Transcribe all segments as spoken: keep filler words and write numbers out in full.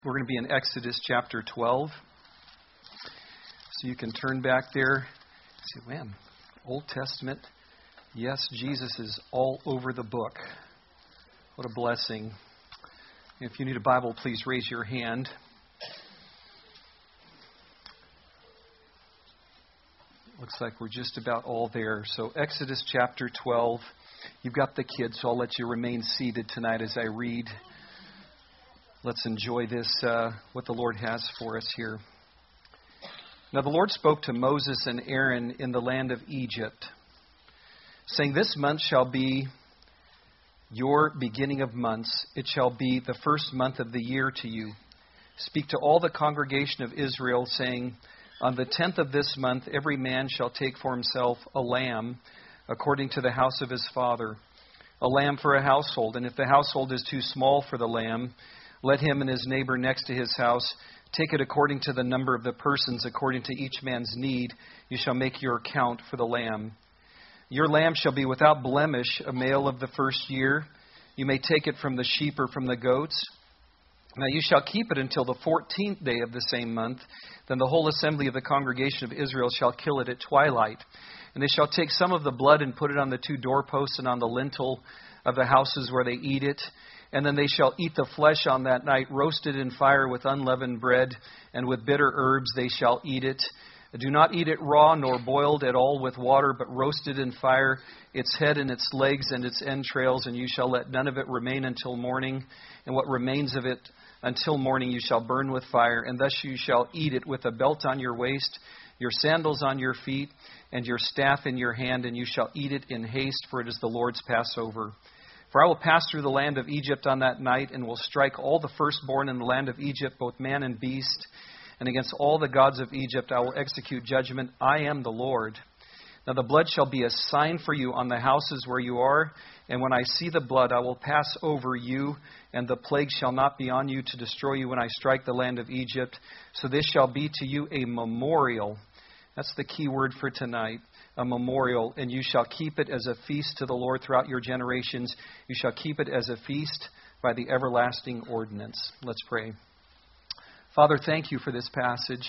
We're going to be in Exodus chapter twelve. So you can turn back there. Say, man, Old Testament. Yes, Jesus is all over the book. What a blessing. If you need a Bible, please raise your hand. Looks like we're just about all there. So Exodus chapter twelve. You've got the kids, so I'll let you remain seated tonight as I read. Let's enjoy this, uh, what the Lord has for us here. Now the Lord spoke to Moses and Aaron in the land of Egypt, saying, "This month shall be your beginning of months. It shall be the first month of the year to you. Speak to all the congregation of Israel, saying, on the tenth of this month every man shall take for himself a lamb according to the house of his father, a lamb for a household. And if the household is too small for the lamb, let him and his neighbor next to his house take it according to the number of the persons, according to each man's need. You shall make your account for the lamb. Your lamb shall be without blemish, a male of the first year. You may take it from the sheep or from the goats. Now you shall keep it until the fourteenth day of the same month. Then the whole assembly of the congregation of Israel shall kill it at twilight. And they shall take some of the blood and put it on the two doorposts and on the lintel of the houses where they eat it. And then they shall eat the flesh on that night, roasted in fire with unleavened bread, and with bitter herbs they shall eat it. Do not eat it raw, nor boiled at all with water, but roasted in fire, its head and its legs and its entrails, and you shall let none of it remain until morning. And what remains of it until morning you shall burn with fire, and thus you shall eat it with a belt on your waist, your sandals on your feet, and your staff in your hand, and you shall eat it in haste, for it is the Lord's Passover. For I will pass through the land of Egypt on that night, and will strike all the firstborn in the land of Egypt, both man and beast. And against all the gods of Egypt I will execute judgment. I am the Lord. Now the blood shall be a sign for you on the houses where you are. And when I see the blood, I will pass over you, and the plague shall not be on you to destroy you when I strike the land of Egypt. So this shall be to you a memorial." That's the key word for tonight. A memorial, and you shall keep it as a feast to the Lord throughout your generations. You shall keep it as a feast by the everlasting ordinance. Let's pray. Father, thank you for this passage.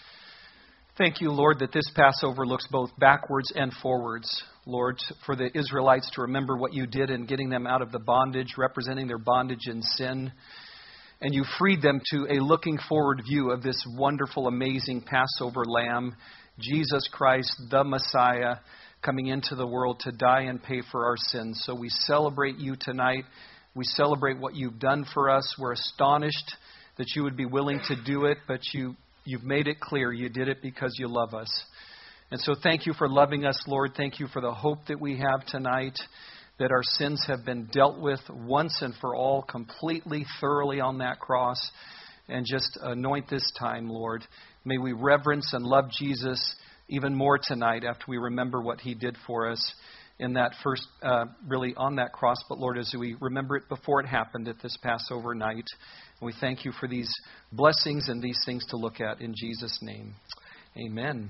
Thank you, Lord, that this Passover looks both backwards and forwards. Lord, for the Israelites to remember what you did in getting them out of the bondage, representing their bondage in sin. And you freed them to a looking forward view of this wonderful, amazing Passover lamb, Jesus Christ, the Messiah, coming into the world to die and pay for our sins. So we celebrate you tonight. We celebrate what you've done for us. We're astonished that you would be willing to do it, but you, you've made it clear you did it because you love us. And so thank you for loving us, Lord. Thank you for the hope that we have tonight, that our sins have been dealt with once and for all, completely, thoroughly on that cross. And just anoint this time, Lord. May we reverence and love Jesus even more tonight after we remember what he did for us in that first, uh, really on that cross. But Lord, as we remember it before it happened at this Passover night, and we thank you for these blessings and these things to look at in Jesus' name. Amen.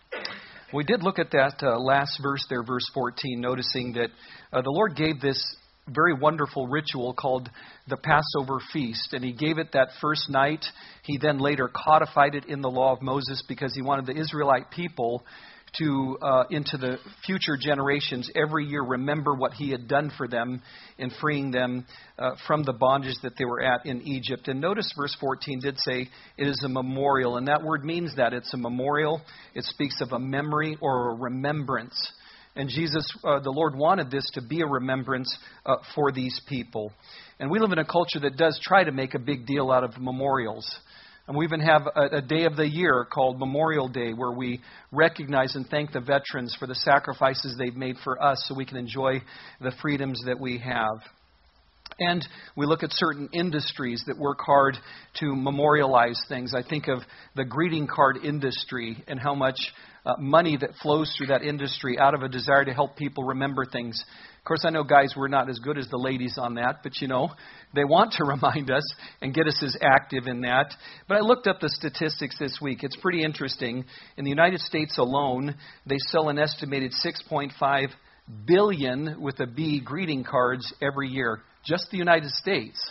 We did look at that uh, last verse there, verse fourteen, noticing that uh, the Lord gave this very wonderful ritual called the Passover feast. And he gave it that first night. He then later codified it in the law of Moses because he wanted the Israelite people to, uh, into the future generations, every year remember what he had done for them in freeing them uh, from the bondage that they were at in Egypt. And notice verse fourteen did say it is a memorial. And that word means that. It's a memorial. It speaks of a memory or a remembrance. And Jesus, uh, the Lord wanted this to be a remembrance uh, for these people. And we live in a culture that does try to make a big deal out of memorials. And we even have a, a day of the year called Memorial Day, where we recognize and thank the veterans for the sacrifices they've made for us so we can enjoy the freedoms that we have. And we look at certain industries that work hard to memorialize things. I think of the greeting card industry and how much uh, money that flows through that industry out of a desire to help people remember things. Of course, I know, guys, we're not as good as the ladies on that, but, you know, they want to remind us and get us as active in that. But I looked up the statistics this week. It's pretty interesting. In the United States alone, they sell an estimated six point five billion with a B greeting cards every year. Just the United States.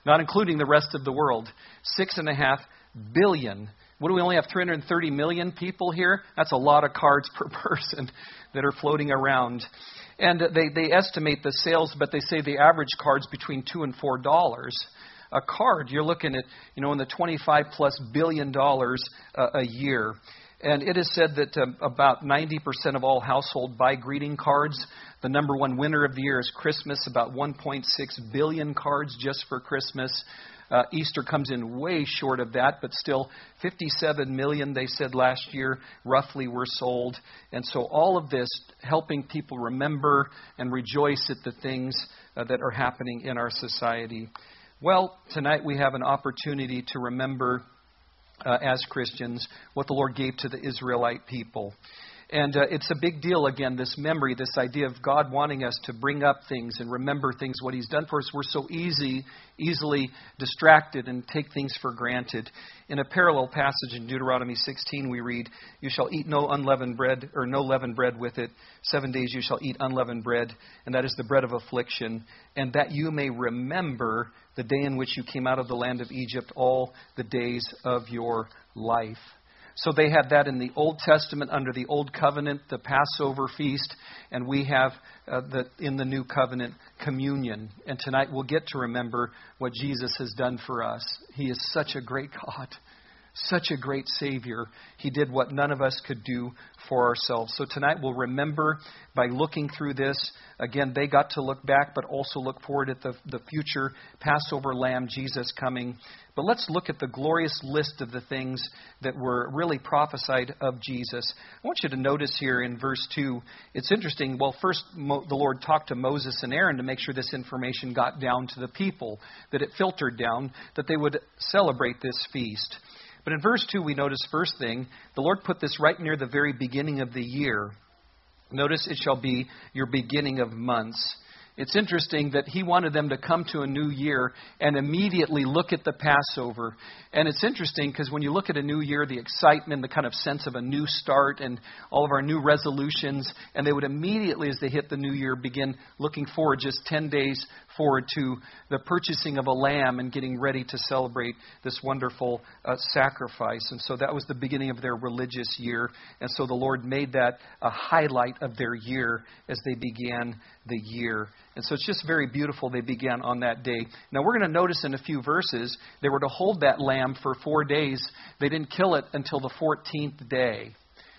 not including the rest of the world. Six and a half billion. What do we only have three hundred thirty million people here? That's a lot of cards per person that are floating around. And they, they estimate the sales, but they say the average card's between two and four dollars. A card, you're looking at, you know, in the twenty-five plus billion dollars uh, a year. And it is said that um, about ninety percent of all households buy greeting cards. The number one winner of the year is Christmas, about one point six billion cards just for Christmas. Uh, Easter comes in way short of that, but still fifty-seven million, they said last year, roughly were sold. And so all of this helping people remember and rejoice at the things uh, that are happening in our society. Well, tonight we have an opportunity to remember uh, as Christians what the Lord gave to the Israelite people. And uh, it's a big deal, again, this memory, this idea of God wanting us to bring up things and remember things, what He's done for us. We're so easy, easily distracted and take things for granted. In a parallel passage in Deuteronomy sixteen, we read, "You shall eat no unleavened bread, or no leavened bread with it. Seven days you shall eat unleavened bread, and that is the bread of affliction, and that you may remember the day in which you came out of the land of Egypt, all the days of your life." So they had that in the Old Testament under the Old Covenant, the Passover feast, and we have uh, the, in the New Covenant, communion. And tonight we'll get to remember what Jesus has done for us. He is such a great God, such a great Savior. He did what none of us could do for ourselves. So tonight we'll remember by looking through this. Again, they got to look back, but also look forward at the, the future Passover Lamb, Jesus coming. But let's look at the glorious list of the things that were really prophesied of Jesus. I want you to notice here in verse two, it's interesting. Well, first Mo, the Lord talked to Moses and Aaron to make sure this information got down to the people, that it filtered down, that they would celebrate this feast. But in verse two, we notice, first thing, the Lord put this right near the very beginning of the year. Notice, it shall be your beginning of months. It's interesting that He wanted them to come to a new year and immediately look at the Passover. And it's interesting because when you look at a new year, the excitement, the kind of sense of a new start and all of our new resolutions, and they would immediately, as they hit the new year, begin looking forward just ten days forward to the purchasing of a lamb and getting ready to celebrate this wonderful uh, sacrifice. And so that was the beginning of their religious year. And so the Lord made that a highlight of their year as they began the year. And so it's just very beautiful they began on that day. Now we're going to notice in a few verses, they were to hold that lamb for four days. They didn't kill it until the fourteenth day.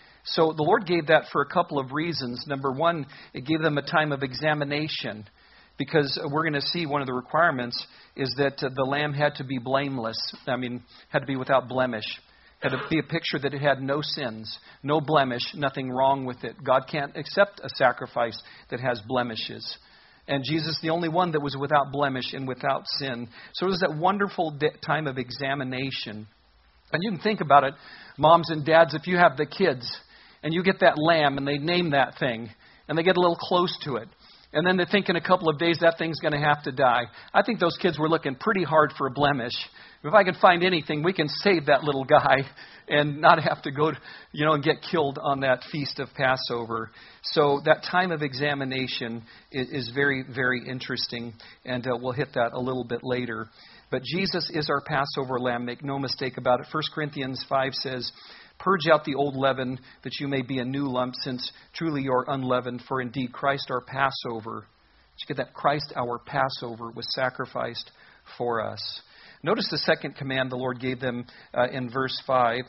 So the Lord gave that for a couple of reasons. Number one, it gave them a time of examination. Because we're going to see one of the requirements is that uh, the lamb had to be blameless. I mean, had to be without blemish. Had to be a picture that it had no sins, no blemish, nothing wrong with it. God can't accept a sacrifice that has blemishes. And Jesus, the only one that was without blemish and without sin. So it was that wonderful de- time of examination. And you can think about it, moms and dads, if you have the kids and you get that lamb and they name that thing and they get a little close to it. And then they think in a couple of days that thing's going to have to die. I think those kids were looking pretty hard for a blemish. If I can find anything, we can save that little guy and not have to go, you know, and get killed on that feast of Passover. So that time of examination is, is very, very interesting, and uh, we'll hit that a little bit later. But Jesus is our Passover lamb. Make no mistake about it. First Corinthians five says, "Purge out the old leaven, that you may be a new lump, since truly you are unleavened. For indeed Christ our Passover," did you get that? Christ our Passover was sacrificed for us. Notice the second command the Lord gave them uh, in verse five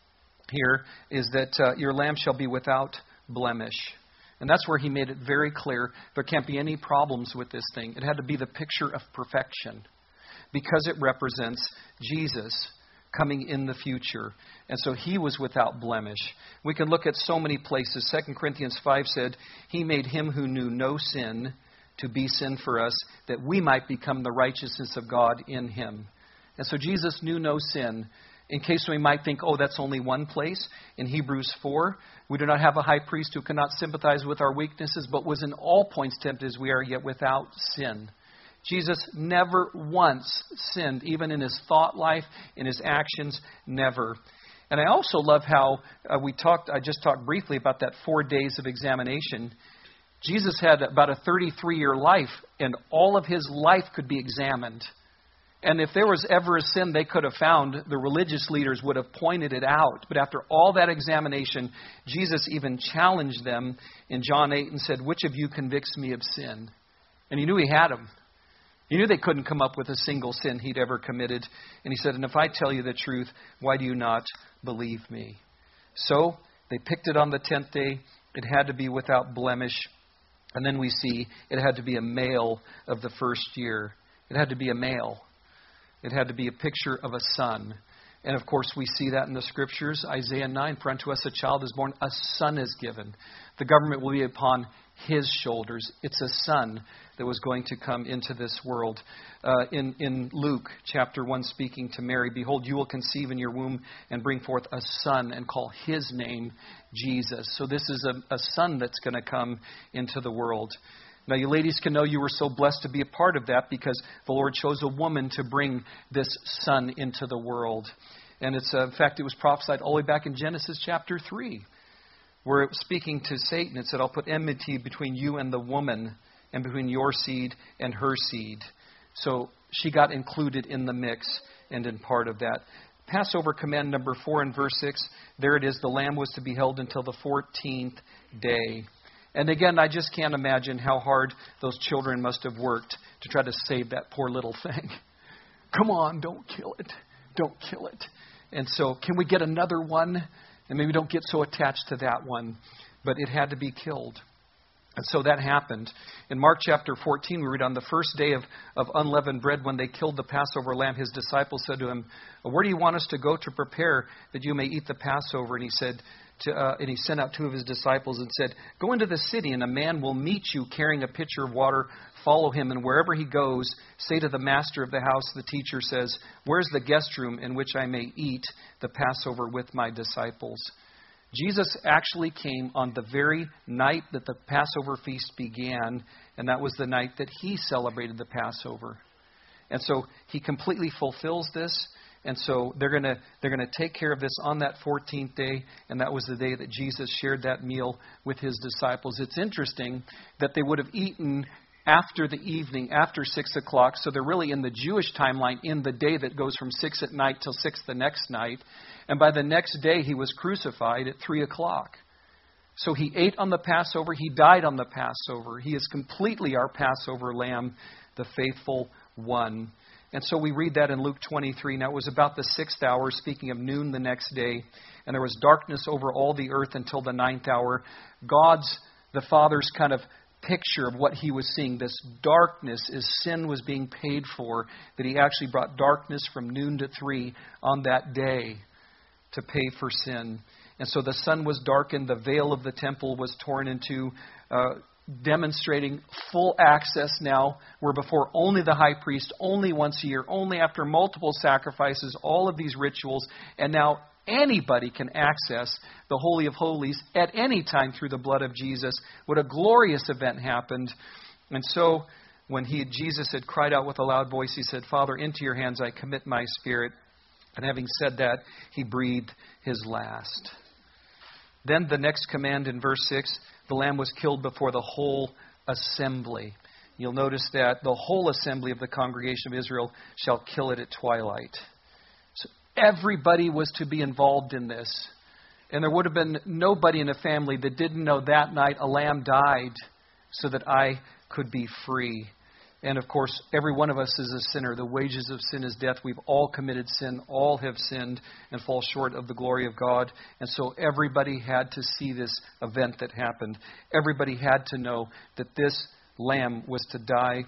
here is that uh, your lamb shall be without blemish. And that's where He made it very clear there can't be any problems with this thing. It had to be the picture of perfection because it represents Jesus coming in the future. And so He was without blemish. We can look at so many places. Second Corinthians five said, He made Him who knew no sin to be sin for us, that we might become the righteousness of God in Him. And so Jesus knew no sin. In case we might think, oh, that's only one place. In Hebrews four, we do not have a high priest who cannot sympathize with our weaknesses, but was in all points tempted as we are, yet without sin. Jesus never once sinned, even in His thought life, in His actions, never. And I also love how uh, we talked, I just talked briefly about that four days of examination. Jesus had about a thirty-three year life, and all of His life could be examined. And if there was ever a sin they could have found, the religious leaders would have pointed it out. But after all that examination, Jesus even challenged them in John eight and said, which of you convicts me of sin? And he knew he had them. He knew they couldn't come up with a single sin he'd ever committed. And he said, and if I tell you the truth, why do you not believe me? So they picked it on the tenth day. It had to be without blemish. And then we see it had to be a male of the first year. It had to be a male. It had to be a picture of a son. And of course, we see that in the scriptures. Isaiah nine, for unto us a child is born, a son is given. The government will be upon his shoulders. It's a son that was going to come into this world. Uh, in, in Luke chapter one, speaking to Mary, behold, you will conceive in your womb and bring forth a son and call his name Jesus. So this is a, a son that's going to come into the world. Now, you ladies can know you were so blessed to be a part of that because the Lord chose a woman to bring this son into the world. And it's, uh, in fact, it was prophesied all the way back in Genesis chapter three, where it was speaking to Satan. It said, I'll put enmity between you and the woman and between your seed and her seed. So she got included in the mix and in part of that. Passover command number four in verse six, there it is, the lamb was to be held until the fourteenth day. And again, I just can't imagine how hard those children must have worked to try to save that poor little thing. Come on, don't kill it. Don't kill it. And so, can we get another one? And maybe don't get so attached to that one. But it had to be killed. And so that happened. In Mark chapter fourteen, we read, on the first day of, of unleavened bread, when they killed the Passover lamb, his disciples said to him, where do you want us to go to prepare that you may eat the Passover? And he said, to, uh, and he sent out two of his disciples and said, go into the city, and a man will meet you carrying a pitcher of water. Follow him, and wherever he goes, say to the master of the house, the teacher says, where's the guest room in which I may eat the Passover with my disciples? Jesus actually came on the very night that the Passover feast began, and that was the night that he celebrated the Passover. And so he completely fulfills this, and so they're going to they're going to take care of this on that fourteenth day, and that was the day that Jesus shared that meal with his disciples. It's interesting that they would have eaten after the evening, after six o'clock, so they're really in the Jewish timeline in the day that goes from six at night till six the next night. And by the next day, he was crucified at three o'clock. So he ate on the Passover. He died on the Passover. He is completely our Passover lamb, the faithful one. And so we read that in Luke twenty-three. Now it was about the sixth hour, speaking of noon the next day. And there was darkness over all the earth until the ninth hour. God's, the Father's kind of picture of what he was seeing, this darkness as sin was being paid for, that he actually brought darkness from noon to three on that day to pay for sin. And so the sun was darkened, the veil of the temple was torn in two, uh, demonstrating full access now, where before only the high priest, only once a year, only after multiple sacrifices, all of these rituals, and now anybody can access the Holy of Holies at any time through the blood of Jesus. What a glorious event happened. And so when he, Jesus had cried out with a loud voice, he said, Father, into your hands I commit my spirit. And having said that, he breathed his last. Then the next command in verse six, the lamb was killed before the whole assembly. You'll notice that the whole assembly of the congregation of Israel shall kill it at twilight. So everybody was to be involved in this. And there would have been nobody in a family that didn't know that night a lamb died so that I could be free. And of course, every one of us is a sinner. The wages of sin is death. We've all committed sin. All have sinned and fall short of the glory of God. And so everybody had to see this event that happened. Everybody had to know that this lamb was to die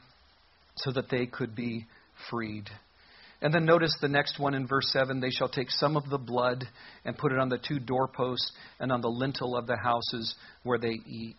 so that they could be freed. And then notice the next one in verse seven. They shall take some of the blood and put it on the two doorposts and on the lintel of the houses where they eat.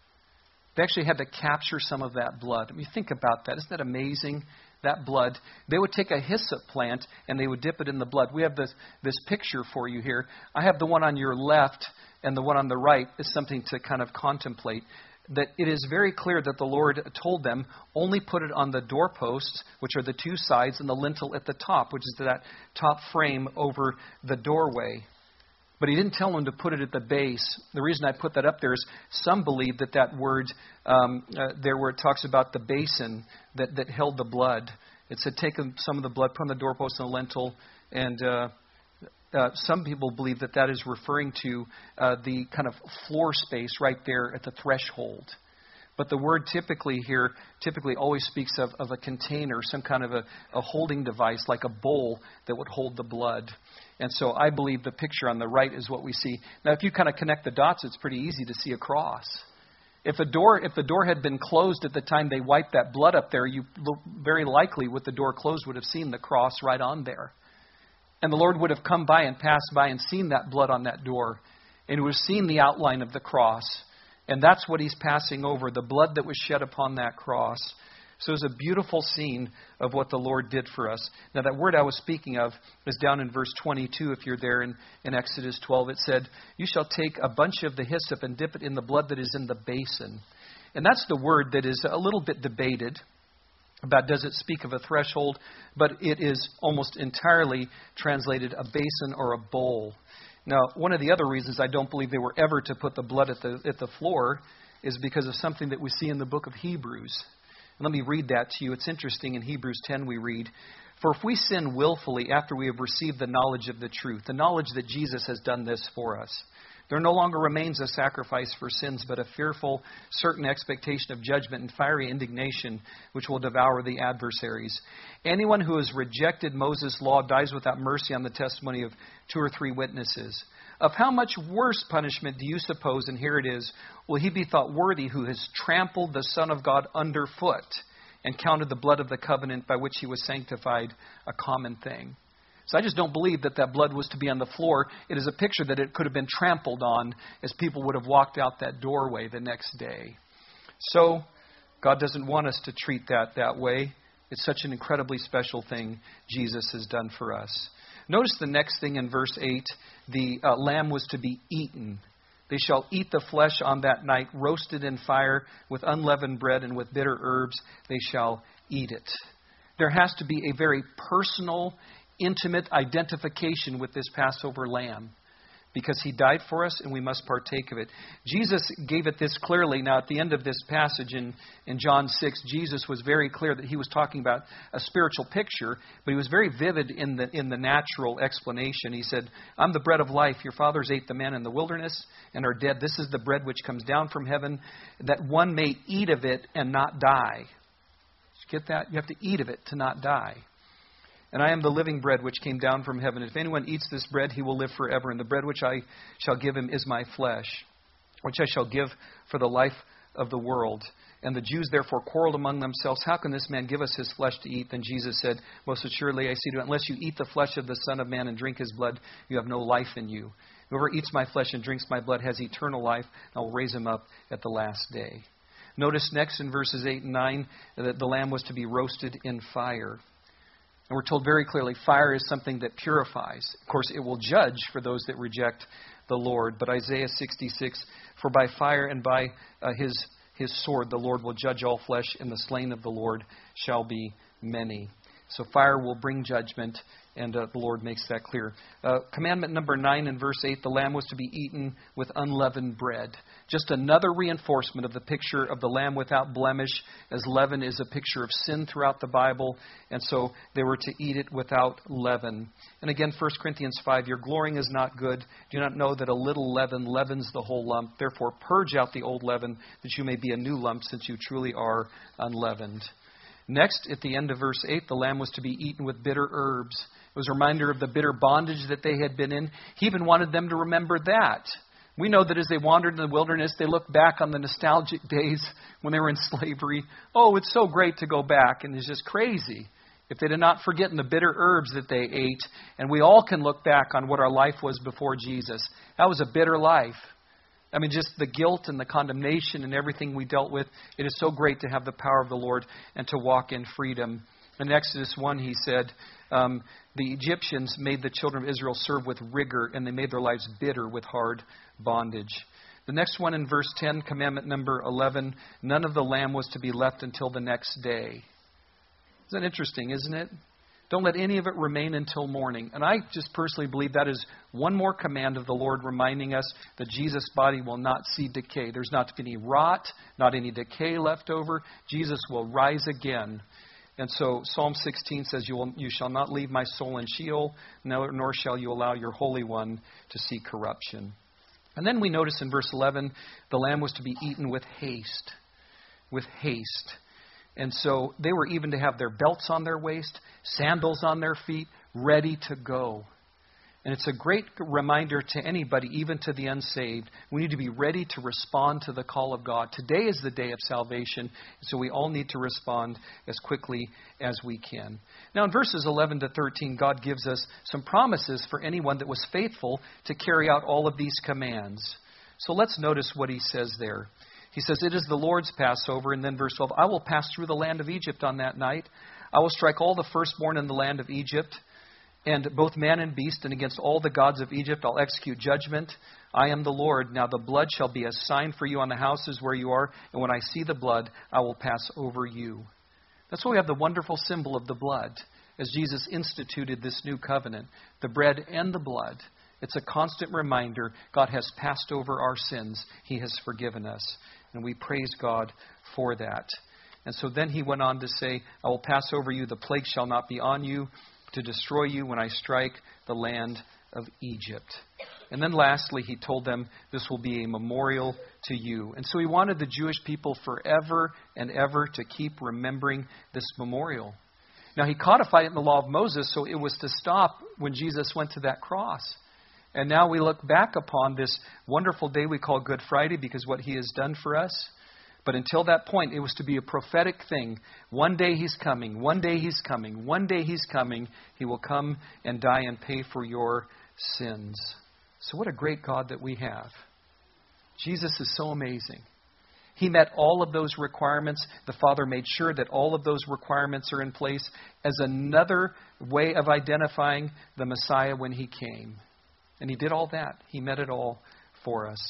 They actually had to capture some of that blood. I mean, think about that. Isn't that amazing? That blood. They would take a hyssop plant and they would dip it in the blood. We have this, this picture for you here. I have the one on your left and the one on the right is something to kind of contemplate. That it is very clear that the Lord told them, only put it on the doorposts, which are the two sides, and the lintel at the top, which is that top frame over the doorway. But he didn't tell them to put it at the base. The reason I put that up there is some believe that that word um, uh, there where it talks about the basin that, that held the blood. It said, take some of the blood, put on the doorpost and the lintel. And uh, uh, some people believe that that is referring to uh, the kind of floor space right there at the threshold. But the word typically here, typically always speaks of, of a container, some kind of a, a holding device, like a bowl that would hold the blood. And so I believe the picture on the right is what we see. Now, if you kind of connect the dots, it's pretty easy to see a cross. If a door, if the door had been closed at the time they wiped that blood up there, you very likely, with the door closed, would have seen the cross right on there. And the Lord would have come by and passed by and seen that blood on that door, and would have seen the outline of the cross. And that's what he's passing over, the blood that was shed upon that cross. So it's a beautiful scene of what the Lord did for us. Now, that word I was speaking of is down in verse twenty-two, if you're there in, in Exodus twelve. It said, you shall take a bunch of the hyssop and dip it in the blood that is in the basin. And that's the word that is a little bit debated about, does it speak of a threshold? But it is almost entirely translated a basin or a bowl. Now, one of the other reasons I don't believe they were ever to put the blood at the at the floor is because of something that we see in the book of Hebrews. And let me read that to you. It's interesting. In Hebrews ten we read, for if we sin willfully after we have received the knowledge of the truth, the knowledge that Jesus has done this for us, there no longer remains a sacrifice for sins, but a fearful, certain expectation of judgment and fiery indignation, which will devour the adversaries. Anyone who has rejected Moses' law dies without mercy on the testimony of two or three witnesses. Of how much worse punishment do you suppose, and here it is, will he be thought worthy who has trampled the Son of God underfoot and counted the blood of the covenant by which he was sanctified a common thing? So I just don't believe that that blood was to be on the floor. It is a picture that it could have been trampled on as people would have walked out that doorway the next day. So God doesn't want us to treat that that way. It's such an incredibly special thing Jesus has done for us. Notice the next thing in verse eight. The uh, lamb was to be eaten. They shall eat the flesh on that night, roasted in fire with unleavened bread and with bitter herbs. They shall eat it. There has to be a very personal, intimate identification with this Passover lamb, because he died for us and we must partake of it. Jesus gave it this clearly. Now, at the end of this passage in, in John six, Jesus was very clear that he was talking about a spiritual picture, but he was very vivid in the in the natural explanation. He said, I'm the bread of life. Your fathers ate the manna in the wilderness and are dead. This is the bread which comes down from heaven, that one may eat of it and not die. Did you get that? You have to eat of it to not die. And I am the living bread which came down from heaven. If anyone eats this bread, he will live forever. And the bread which I shall give him is my flesh, which I shall give for the life of the world. And the Jews therefore quarreled among themselves, how can this man give us his flesh to eat? Then Jesus said, most assuredly I say to you, unless you eat the flesh of the Son of Man and drink his blood, you have no life in you. Whoever eats my flesh and drinks my blood has eternal life, and I will raise him up at the last day. Notice next in verses eight and nine that the lamb was to be roasted in fire. And we're told very clearly, fire is something that purifies. Of course, it will judge for those that reject the Lord. But Isaiah sixty-six, for by fire and by uh, his his sword the Lord will judge all flesh, and the slain of the Lord shall be many. So fire will bring judgment, and uh, the Lord makes that clear. Uh, commandment number nine in verse eight, the lamb was to be eaten with unleavened bread. Just another reinforcement of the picture of the lamb without blemish, as leaven is a picture of sin throughout the Bible, and so they were to eat it without leaven. And again, First Corinthians five, your glorying is not good. Do you not know that a little leaven leavens the whole lump? Therefore purge out the old leaven, that you may be a new lump, since you truly are unleavened. Next, at the end of verse eight, the lamb was to be eaten with bitter herbs. It was a reminder of the bitter bondage that they had been in. He even wanted them to remember that. We know that as they wandered in the wilderness, they looked back on the nostalgic days when they were in slavery. Oh, it's so great to go back. And it's just crazy if they did not forget the bitter herbs that they ate. And we all can look back on what our life was before Jesus. That was a bitter life. I mean, just the guilt and the condemnation and everything we dealt with. It is so great to have the power of the Lord and to walk in freedom. In Exodus one, he said, um, the Egyptians made the children of Israel serve with rigor, and they made their lives bitter with hard bondage. The next one in verse ten, commandment number eleven, none of the lamb was to be left until the next day. Isn't that interesting, isn't it? Don't let any of it remain until morning. And I just personally believe that is one more command of the Lord reminding us that Jesus' body will not see decay. There's not to be any rot, not any decay left over. Jesus will rise again. And so Psalm sixteen says, you, will, you shall not leave my soul in Sheol, nor, nor shall you allow your Holy One to see corruption. And then we notice in verse eleven, the lamb was to be eaten with haste. With haste. And so they were even to have their belts on their waist, sandals on their feet, ready to go. And it's a great reminder to anybody, even to the unsaved. We need to be ready to respond to the call of God. Today is the day of salvation, so we all need to respond as quickly as we can. Now in verses eleven to thirteen, God gives us some promises for anyone that was faithful to carry out all of these commands. So let's notice what he says there. He says, it is the Lord's Passover. And then verse twelve, I will pass through the land of Egypt on that night. I will strike all the firstborn in the land of Egypt, and both man and beast, and against all the gods of Egypt I'll execute judgment. I am the Lord. Now the blood shall be a sign for you on the houses where you are, and when I see the blood, I will pass over you. That's why we have the wonderful symbol of the blood, as Jesus instituted this new covenant, the bread and the blood. It's a constant reminder God has passed over our sins. He has forgiven us, and we praise God for that. And so then he went on to say, I will pass over you, the plague shall not be on you, to destroy you when I strike the land of Egypt. And then lastly, he told them this will be a memorial to you. And so he wanted the Jewish people forever and ever to keep remembering this memorial. Now he codified it in the law of Moses, so it was to stop when Jesus went to that cross. And now we look back upon this wonderful day we call Good Friday because what he has done for us. But until that point, it was to be a prophetic thing. One day he's coming. One day he's coming. One day he's coming. He will come and die and pay for your sins. So what a great God that we have. Jesus is so amazing. He met all of those requirements. The Father made sure that all of those requirements are in place as another way of identifying the Messiah when he came. And he did all that. He met it all for us.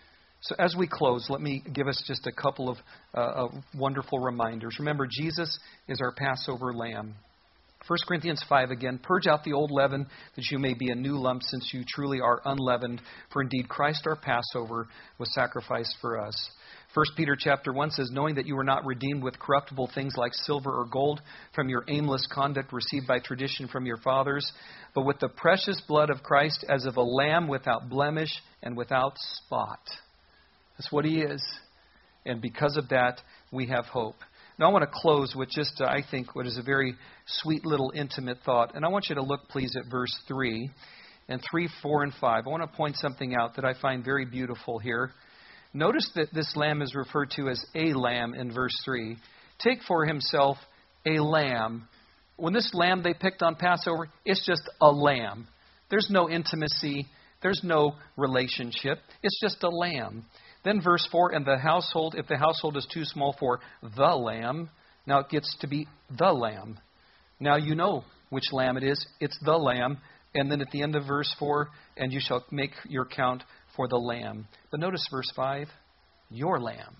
So as we close, let me give us just a couple of, uh, of wonderful reminders. Remember, Jesus is our Passover lamb. First Corinthians five again, purge out the old leaven that you may be a new lump since you truly are unleavened. For indeed Christ our Passover was sacrificed for us. First Peter chapter one says, knowing that you were not redeemed with corruptible things like silver or gold from your aimless conduct received by tradition from your fathers, but with the precious blood of Christ as of a lamb without blemish and without spot. That's what he is. And because of that, we have hope. Now I want to close with just, uh, I think, what is a very sweet little intimate thought. And I want you to look, please, at verse three and three, four, and five. I want to point something out that I find very beautiful here. Notice that this lamb is referred to as a lamb in verse three. Take for himself a lamb. When this lamb they picked on Passover, it's just a lamb. There's no intimacy. There's no relationship. It's just a lamb. Then verse four, and the household, if the household is too small for the lamb, now it gets to be the lamb. Now you know which lamb it is. It's the lamb. And then at the end of verse four, and you shall make your count for the lamb. But notice verse five, your lamb.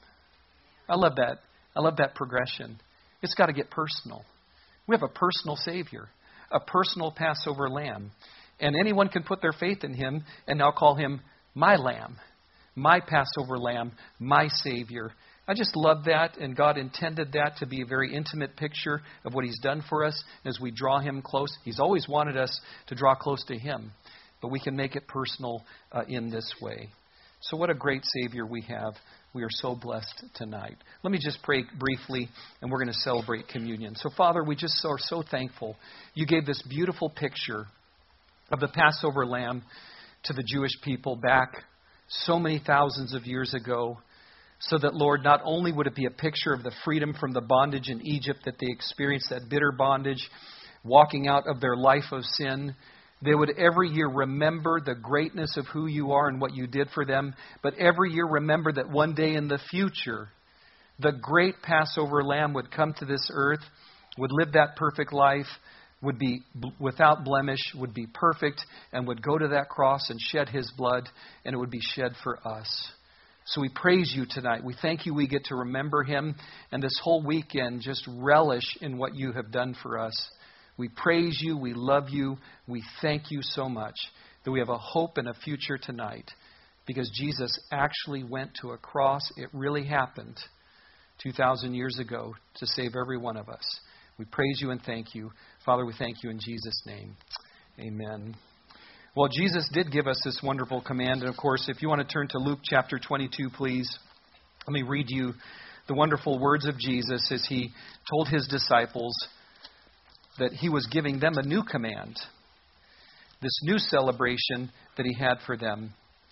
I love that. I love that progression. It's got to get personal. We have a personal Savior, a personal Passover lamb. And anyone can put their faith in him and now call him my lamb. My Passover lamb, my Savior. I just love that, and God intended that to be a very intimate picture of what he's done for us as we draw him close. He's always wanted us to draw close to him, but we can make it personal uh, in this way. So what a great Savior we have. We are so blessed tonight. Let me just pray briefly, and we're going to celebrate communion. So Father, we just are so thankful. You gave this beautiful picture of the Passover lamb to the Jewish people back so many thousands of years ago, so that, Lord, not only would it be a picture of the freedom from the bondage in Egypt that they experienced, that bitter bondage, walking out of their life of sin, they would every year remember the greatness of who you are and what you did for them, but every year remember that one day in the future, the great Passover lamb would come to this earth, would live that perfect life, would be without blemish, would be perfect, and would go to that cross and shed his blood, and it would be shed for us. So we praise you tonight. We thank you we get to remember him, and this whole weekend just relish in what you have done for us. We praise you. We love you. We thank you so much that we have a hope and a future tonight because Jesus actually went to a cross. It really happened two thousand years ago to save every one of us. We praise you and thank you. Father, we thank you in Jesus' name. Amen. Well, Jesus did give us this wonderful command. And of course, if you want to turn to Luke chapter twenty-two, please, let me read you the wonderful words of Jesus as he told his disciples that he was giving them a new command, this new celebration that he had for them.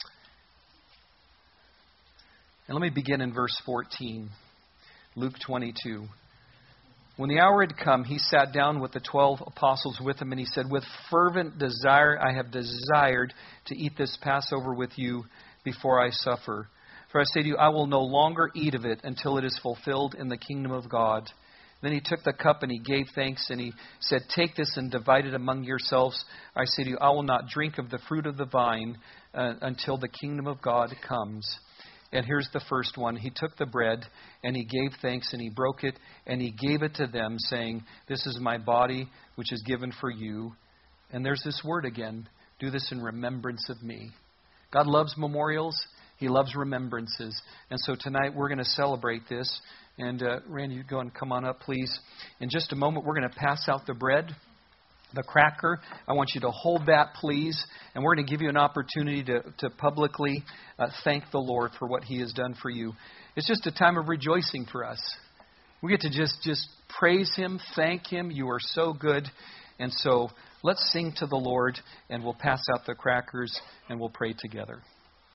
And let me begin in verse fourteen, Luke twenty-two. When the hour had come, he sat down with the twelve apostles with him, and he said, with fervent desire I have desired to eat this Passover with you before I suffer. For I say to you, I will no longer eat of it until it is fulfilled in the kingdom of God. Then he took the cup and he gave thanks, and he said, take this and divide it among yourselves. I say to you, I will not drink of the fruit of the vine uh, until the kingdom of God comes. And here's the first one. He took the bread and he gave thanks and he broke it and he gave it to them, saying, this is my body which is given for you. And there's this word again. Do this in remembrance of me. God loves memorials. He loves remembrances. And so tonight we're going to celebrate this. And uh, Randy, you go and come on up, please. In just a moment, we're going to pass out the bread, the cracker. I want you to hold that, please. And we're going to give you an opportunity to, to publicly uh, thank the Lord for what he has done for you. It's just a time of rejoicing for us. We get to just, just praise him, thank him. You are so good. And so let's sing to the Lord, and we'll pass out the crackers, and we'll pray together.